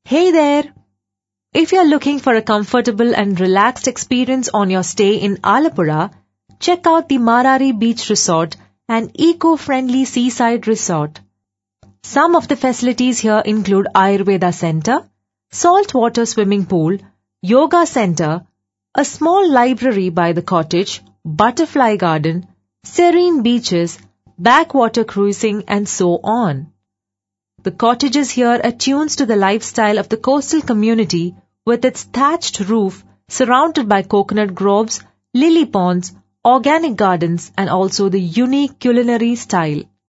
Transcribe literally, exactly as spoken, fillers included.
Hey there! If you're looking for a comfortable and relaxed experience on your stay in Alappuzha, check out the Marari Beach Resort, an eco-friendly seaside resort. Some of the facilities here include Ayurveda Center, saltwater swimming pool, yoga center, a small library by the cottage, butterfly garden, serene beaches, backwater cruising, and so on. The cottages here attunes to the lifestyle of the coastal community with its thatched roof surrounded by coconut groves, lily ponds, organic gardens, and also the unique culinary style.